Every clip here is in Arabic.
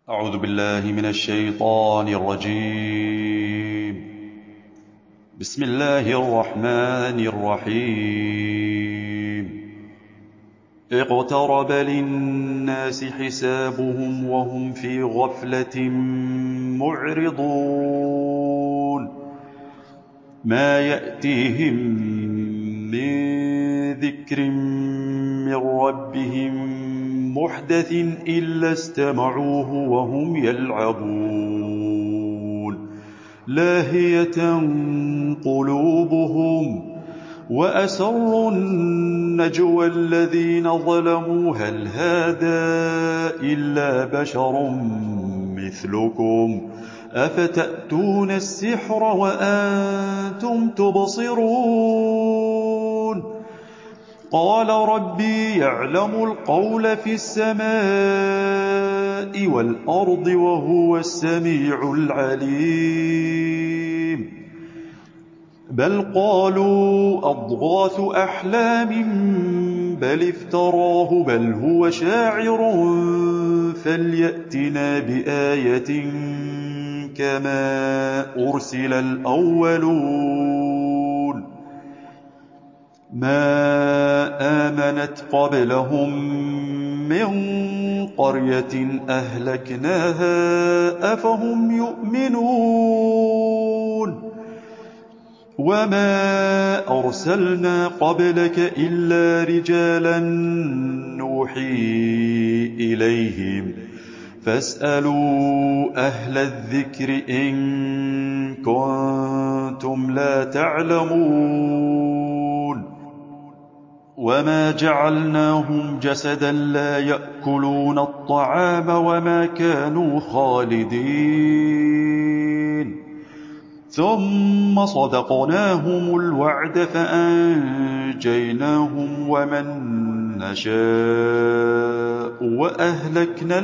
أعوذ بالله من الشيطان الرجيم. بسم الله الرحمن الرحيم. اقترب للناس حسابهم وهم في غفلة معرضون. ما يأتيهم من ذكر من ربهم محدث إلا استمعوه وهم يلعبون لاهية قلوبهم وأسروا النجوى الذين ظلموا هل هذا إلا بشر مثلكم أفتأتون السحر وأنتم تبصرون قال ربي يعلم القول في السماء والأرض وهو السميع العليم بل قالوا أضغاث أحلام بل افتراه بل هو شاعر فليأتنا بآية كما أرسل الأولون ما آمنت قبلهم من قرية أهلكناها أفهم يؤمنون وما أرسلنا قبلك إلا رجالا نوحي إليهم فاسألوا أهل الذكر إن كنتم لا تعلمون وما جعلناهم جسدا لا يأكلون الطعام وما كانوا خالدين ثم صدقناهم الوعد فأنجيناهم ومن نشاء وأهلكنا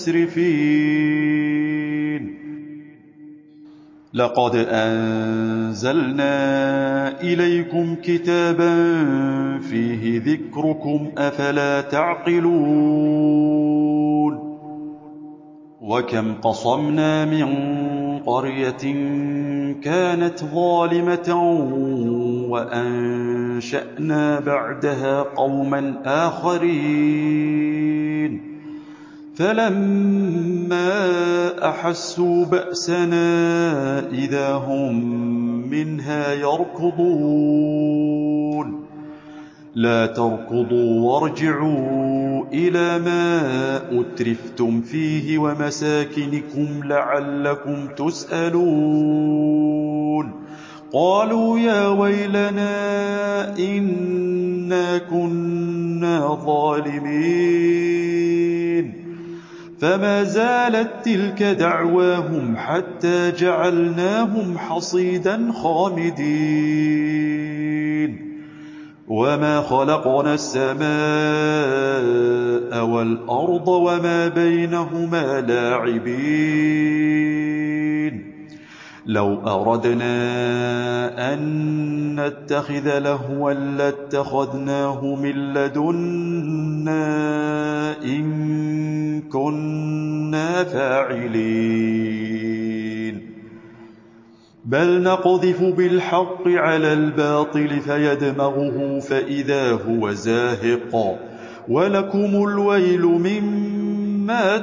المسرفين لقد أنزلنا إليكم كتابا فيه ذكركم أفلا تعقلون وكم قصمنا من قرية كانت ظالمة وأنشأنا بعدها قوما آخرين فلما أحسوا بأسنا إذا هم منها يركضون لا تركضوا وارجعوا إلى ما أترفتم فيه ومساكنكم لعلكم تسألون قالوا يا ويلنا إنا كنا ظالمين فما زالت تلك دعواهم حتى جعلناهم حصيدا خامدين وما خلقنا السماء والأرض وما بينهما لاعبين لو أردنا أن نتخذ لهوا لاتخذناه من لدنا إن كنا فاعلين بل نقذف بالحق على الباطل فيدمغه فإذا هو زاهق ولكم الويل مما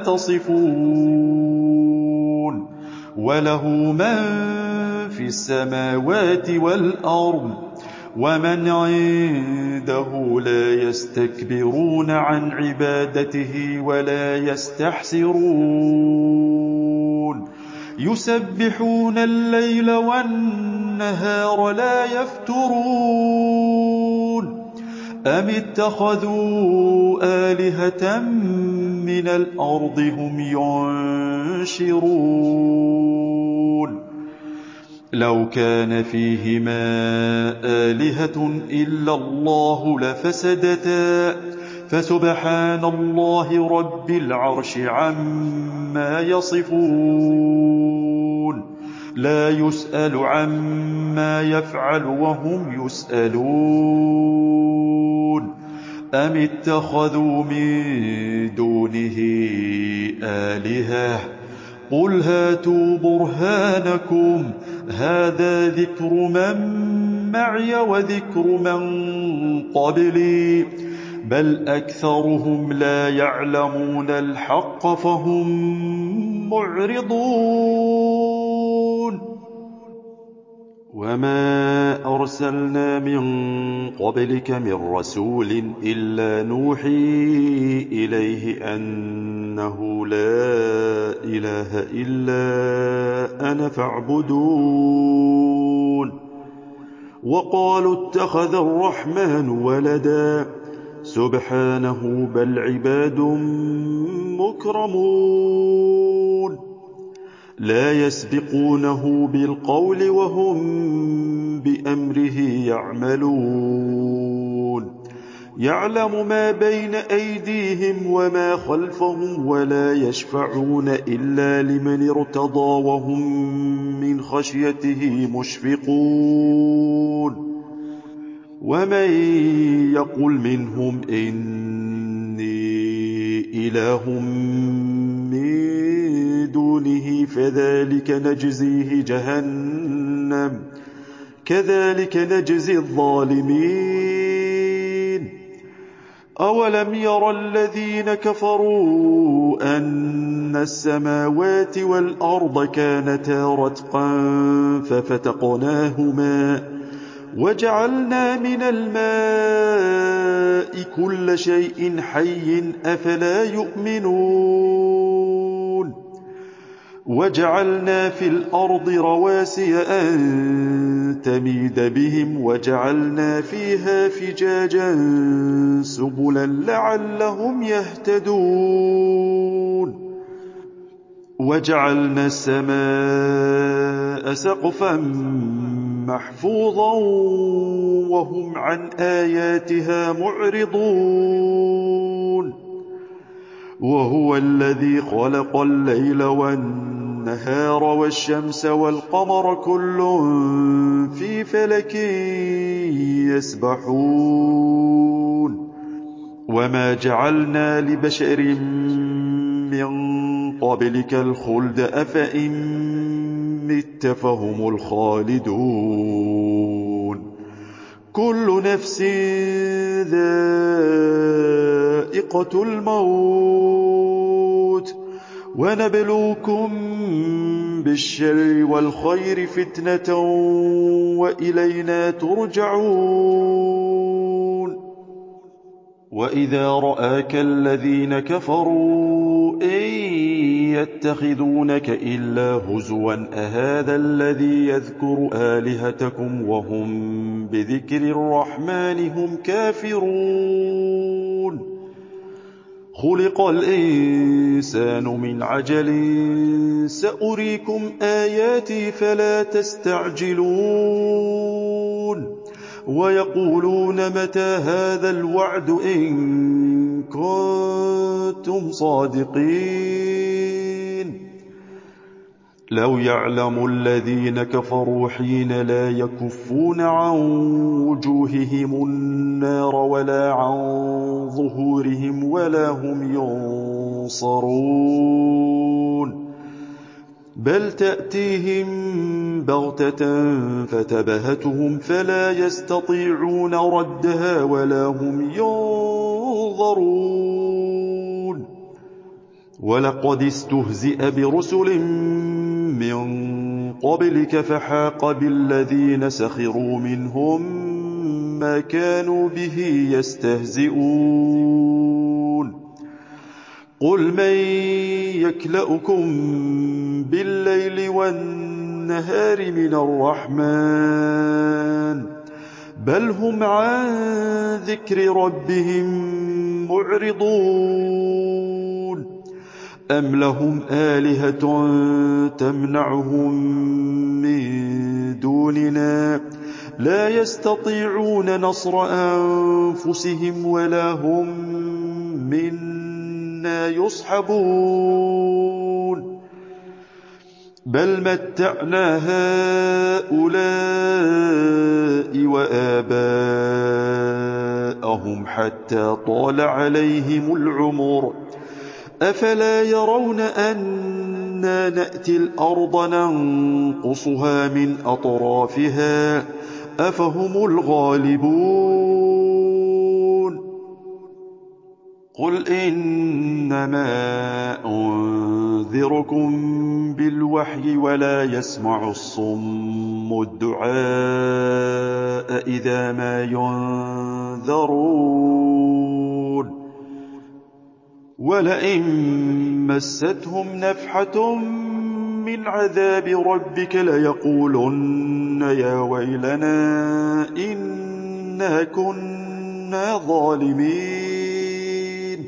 تصفون وله من في السماوات والأرض ومن عنده لا يستكبرون عن عبادته ولا يستحسرون يسبحون الليل والنهار لا يفترون أم اتخذوا آلهة من الأرض هم ينشرون لو كان فيهما آلهة إلا الله لفسدتا فسبحان الله رب العرش عما يصفون لا يسأل عما يفعل وهم يسألون أم اتخذوا من دونه آلهة قل هاتوا برهانكم هذا ذكر من معي وذكر من قبلي بل أكثرهم لا يعلمون الحق فهم معرضون وما أرسلنا من قبلك من رسول إلا نوحي إليه أنه لا إله إلا أنا فاعبدون وقالوا اتخذ الرحمن ولدا سبحانه بل عباد مكرمون لا يسبقونه بالقول وهم بأمره يعملون يعلم ما بين أيديهم وما خلفهم ولا يشفعون إلا لمن ارتضى وهم من خشيته مشفقون ومن يقل منهم إني إله من دونه فذلك نجزيه جهنم كذلك نجزي الظالمين أولم ير الذين كفروا أن السماوات والأرض كانتا رتقا ففتقناهما وجعلنا من الماء كل شيء حي أفلا يؤمنون وجعلنا في الأرض رواسي أن تميد بهم وجعلنا فيها فجاجا سبلا لعلهم يهتدون وجعلنا السماء سقفا محفوظا وهم عن آياتها معرضون وهو الذي خلق الليل والنهار والشمس والقمر كل في فلك يسبحون وما جعلنا لبشر من قبلك الخلد أفإن مت فهم الخالدون كل نفس ذائقة الموت ونبلوكم بالشر والخير فتنة وإلينا ترجعون وإذا رآك الذين كفروا إن يتخذونك إلا هزوا أهذا الذي يذكر آلهتكم وهم بذكر الرحمن هم كافرون خلق الإنسان من عجل سأريكم آياتي فلا تستعجلون ويقولون متى هذا الوعد إن كنتم صادقين لو يعلم الذين كفروا حين لا يكفون عن وجوههم النار ولا عن ظهورهم ولا هم ينصرون بل تأتيهم بغتة فتبهتهم فلا يستطيعون ردها ولا هم ينظرون ولقد استهزئ برسل من قبلك فحاق بالذين سخروا منهم ما كانوا به يستهزئون قل من يكلؤكم بالليل والنهار من الرحمن بل هم عن ذكر ربهم معرضون أم لهم آلهة تمنعهم من دوننا لا يستطيعون نصر أنفسهم ولا هم منا يصحبون بل متعنا هؤلاء وآباءهم خلقناهم حتى طال عليهم العمر أفلا يرون أنا نأتي الأرض ننقصها من أطرافها أفهم الغالبون قل إنما أنذركم بالوحي ولا يسمع الصم الدعاء إذا ما ينذرون ولئن مستهم نفحة من عذاب ربك ليقولن يا ويلنا إنا كنا ظالمين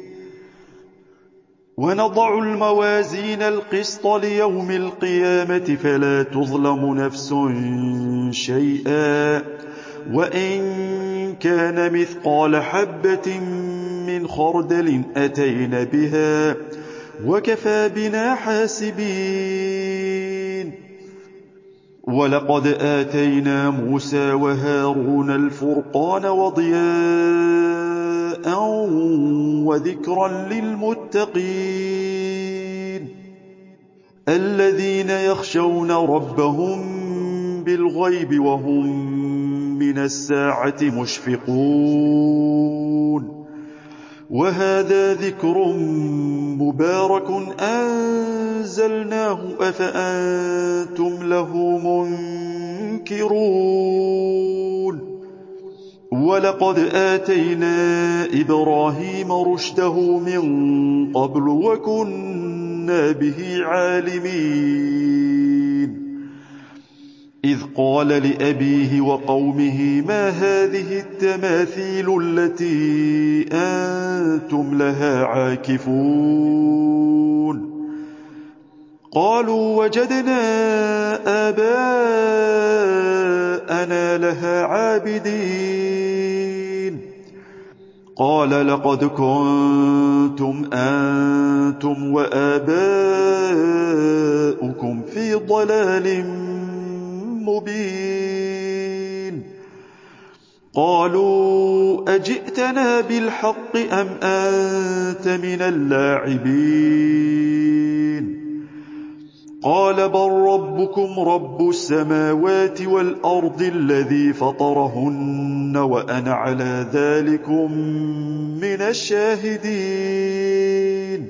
ونضع الموازين القسط ليوم القيامة فلا تظلم نفس شيئا وإن كان مثقال حبة من خردل أتينا بها وكفى بنا حاسبين ولقد آتينا موسى وهارون الفرقان وضياء وذكرا للمتقين الذين يخشون ربهم بالغيب وهم من الساعة مشفقون وهذا ذكر مبارك أنزلناه أفأنتم له منكرون ولقد آتينا إبراهيم رشده من قبل وكنا به عالمين إذ قال لأبيه وقومه ما هذه التماثيل التي أنتم لها عاكفون قالوا وجدنا آباءنا لها عابدين قال لقد كنتم أنتم وآباؤكم في ضلال مبين قالوا أجئتنا بالحق أم أنت من اللاعبين قال بل ربكم رب السماوات والأرض الذي فطرهن وأنا على ذلكم من الشاهدين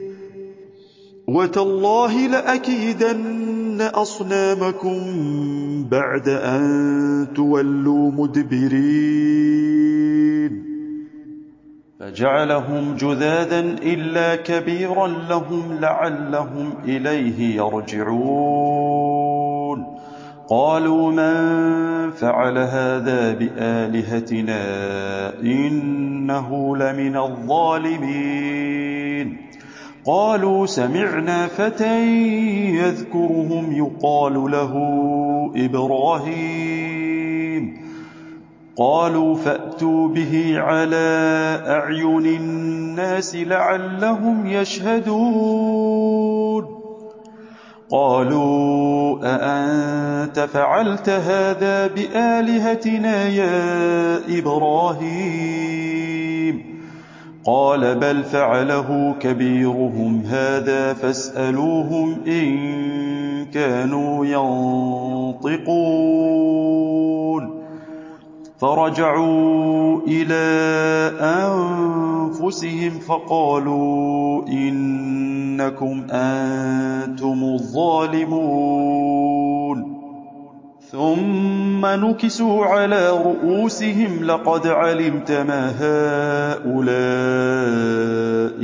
وتالله لأكيدن أصنامكم بعد أن تولوا مدبرين فجعلهم جذاذا إلا كبيرا لهم لعلهم إليه يرجعون قالوا من فعل هذا بآلهتنا إنه لمن الظالمين قالوا سمعنا فتى يذكرهم يقال له إبراهيم قالوا فأتوا به على أعين الناس لعلهم يشهدون قالوا أأنت فعلت هذا بآلهتنا يا إبراهيم قال بل فعله كبيرهم هذا فاسألوهم إن كانوا ينطقون فرجعوا إلى أنفسهم فقالوا إنكم أنتم الظالمون ثم نكسوا على رؤوسهم لقد علمت ما هؤلاء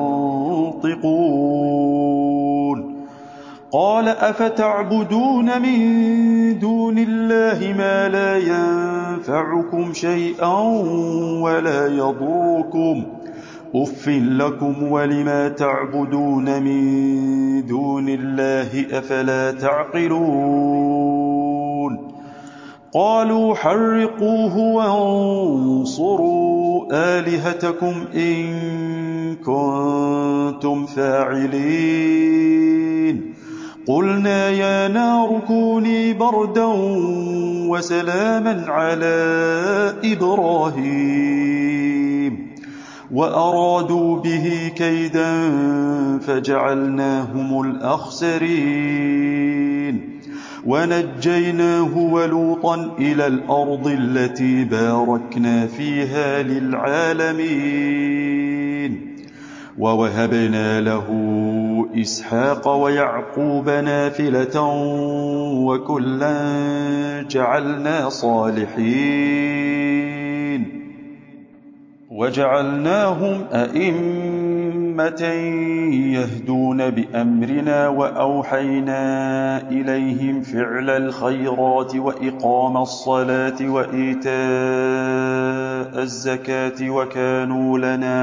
ينطقون قال أفتعبدون من دون الله ما لا ينفعكم شيئا ولا يضركم أف لكم ولما تعبدون من دون الله أفلا تعقلون قالوا حرقوه وانصروا آلهتكم إن كنتم فاعلين قلنا يا نار كوني بردا وسلاما على إبراهيم وأرادوا به كيدا فجعلناهم الأخسرين ونجيناه ولوطا إلى الأرض التي باركنا فيها للعالمين ووهبنا له إسحاق ويعقوب نافلة وكلا جعلنا صالحين وجعلناهم أئمة يهدون بأمرنا وأوحينا إليهم فعل الخيرات وإقام الصلاة وإيتاء الزكاة وكانوا لنا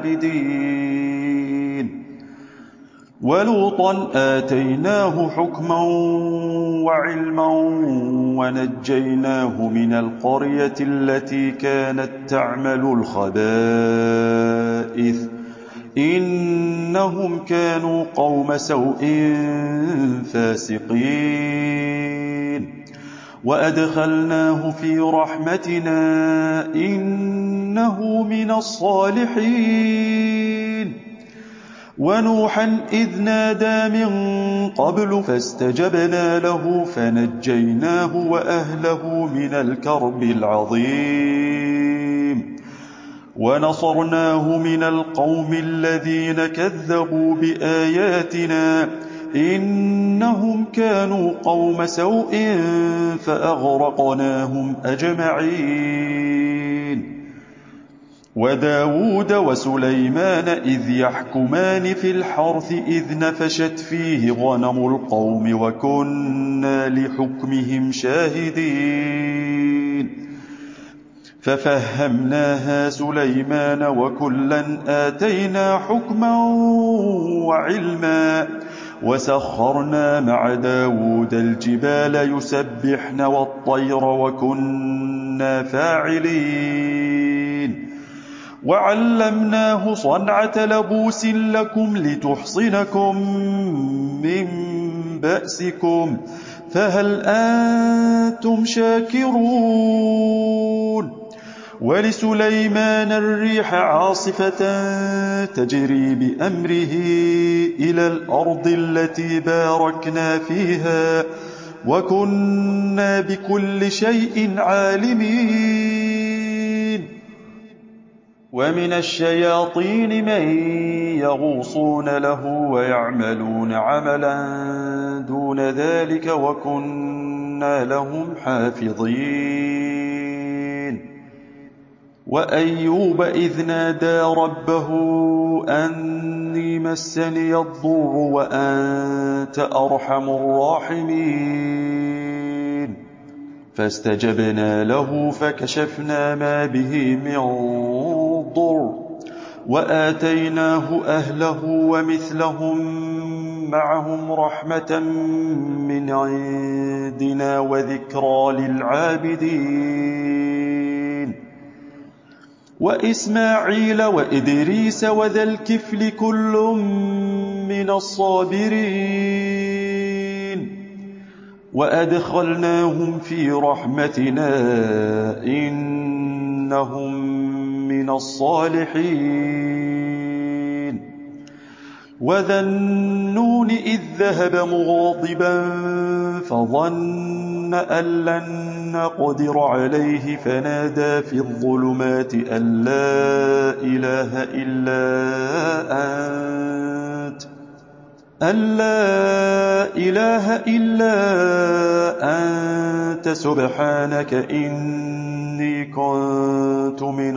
عابدين ولوطا آتيناه حكما وعلما ونجيناه من القرية التي كانت تعمل الخبائث إنهم كانوا قوم سوء فاسقين وأدخلناه في رحمتنا إنه من الصالحين ونوحا إذ نادى من قبل فاستجبنا له فنجيناه وأهله من الكرب العظيم ونصرناه من القوم الذين كذبوا بآياتنا إنهم كانوا قوم سوء فأغرقناهم أجمعين وداود وسليمان إذ يحكمان في الحرث إذ نفشت فيه غنم القوم وكنا لحكمهم شاهدين ففهمناها سليمان وكلا آتينا حكما وعلما وسخرنا مع داود الجبال يسبحن والطير وكنا فاعلين وعلمناه صنعة لبوس لكم لتحصنكم من بأسكم فهل أنتم شاكرون ولسليمان الريح عاصفة تجري بأمره إلى الأرض التي باركنا فيها وكنا بكل شيء عالمين ومن الشياطين من يغوصون له ويعملون عملا دون ذلك وكنا لهم حافظين وأيوب إذ نادى ربه أني مسني الضر وأنت أرحم الراحمين فاستجبنا له فكشفنا ما به من ضر وآتيناه أهله ومثلهم معهم رحمة من عندنا وذكرى للعابدين وإسماعيل وإدريس وذا الكفل كل من الصابرين وأدخلناهم في رحمتنا إنهم من الصالحين وذا النون إذ ذهب مغاضبا فظن أن لن نقدر عليه فنادى في الظلمات أن لا إله إلا أنت سبحانك إني كنت من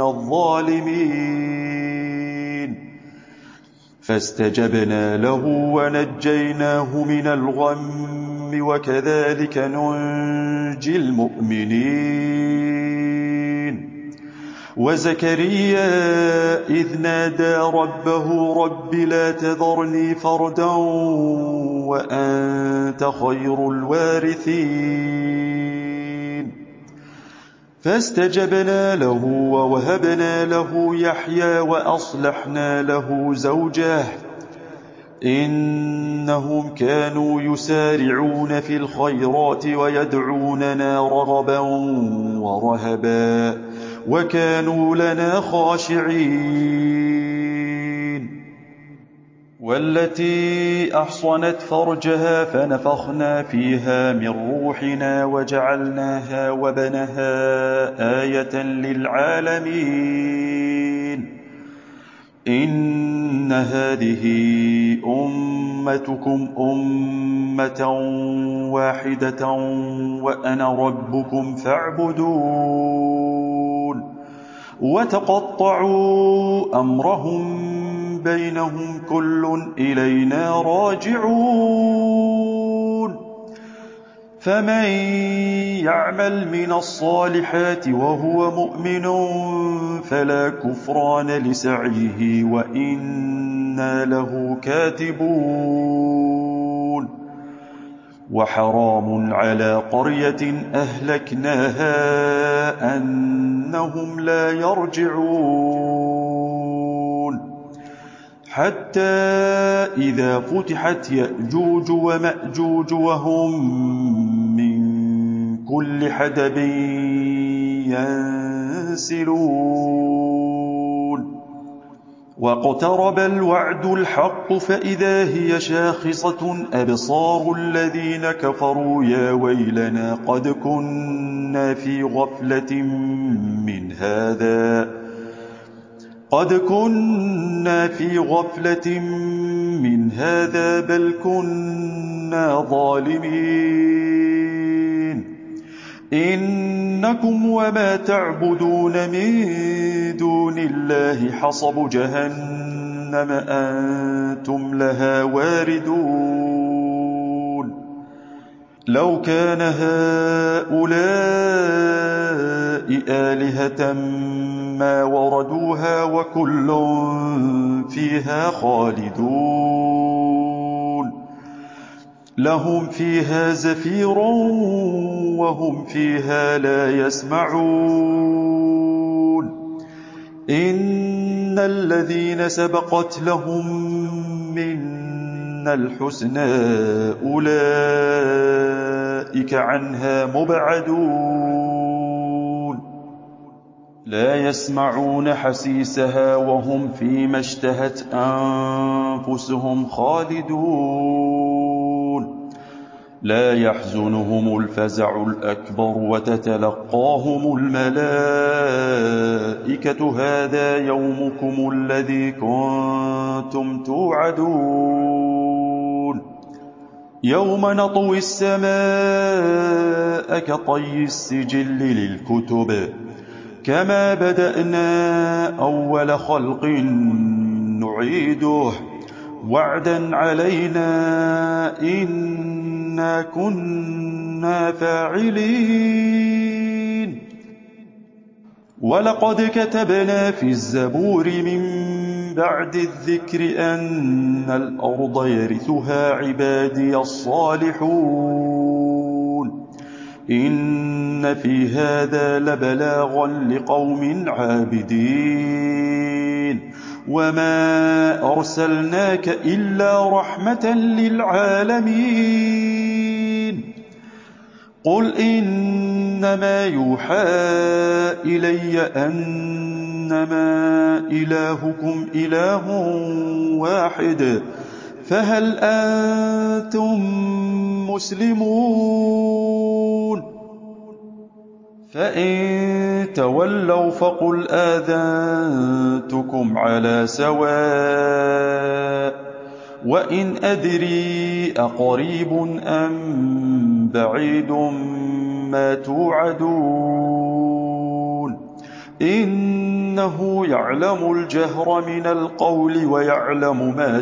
الظالمين فاستجبنا له ونجيناه من الغم وكذلك ننجي المؤمنين وزكريا إذ نادى ربه رب لا تذرني فردا وأنت خير الوارثين فاستجبنا له ووهبنا له يحيى وأصلحنا له زوجه إنهم كانوا يسارعون في الخيرات ويدعوننا رغبا ورهبا وكانوا لنا خاشعين. والتي أحصنت فرجها فنفخنا فيها من روحنا وجعلناها وابنها آية للعالمين. إن هذه أمتكم أمة واحدة وأنا ربكم فاعبدون. وتقطعوا أمرهم بينهم كل إلينا راجعون. فمن يعمل من الصالحات وهو مؤمن فلا كفران لسعيه وإنا له كاتبون. وحرام على قرية أهلكناها أنهم لا يرجعون. حتى إذا فتحت يأجوج ومأجوج وهم من كل حدب ينسلون. واقترب الوعد الحق فإذا هي شاخصة أبصار الذين كفروا يا ويلنا قد كنا في غفلة من هذا بل كنا ظالمين. إنكم وما تعبدون من دون الله حصب جهنم أنتم لها واردون. لو كان هؤلاء آلهة ما وردوها وكل فيها خالدون. لهم فيها زفير وهم فيها لا يسمعون. إن الذين سبقت لهم منا الحسنى أولئك عنها مبعدون. لا يسمعون حسيسها وهم فيما اشتهت أنفسهم خالدون. لا يحزنهم الفزع الأكبر وتتلقاهم الملائكة هذا يومكم الذي كنتم توعدون. يوم نطوي السماء كطي السجل للكتب كما بدأنا أول خلق نعيده وعدا علينا إنا كنا فاعلين. ولقد كتبنا في الزبور من بعد الذكر أن الأرض يرثها عبادي الصالحون. إن في هذا لبلاغا لقوم عابدين. وما أرسلناك إلا رحمة للعالمين. قل إنما يوحى إلي أنما إلهكم إله واحد فهل أنتم مسلمون؟ فإن تولوا فقل آذنتكم على سواء. وإن أدري أقريب أم بعيد ما توعدون إنه يعلم الجهر من القول ويعلم ما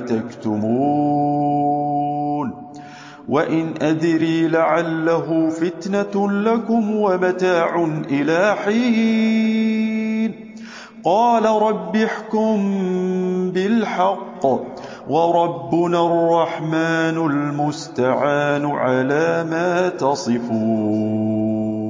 تكتمون. وإن أدري لعله فتنة لكم ومتاع إلى حين. قال رب احكم بالحق وربنا الرحمن المستعان على ما تصفون.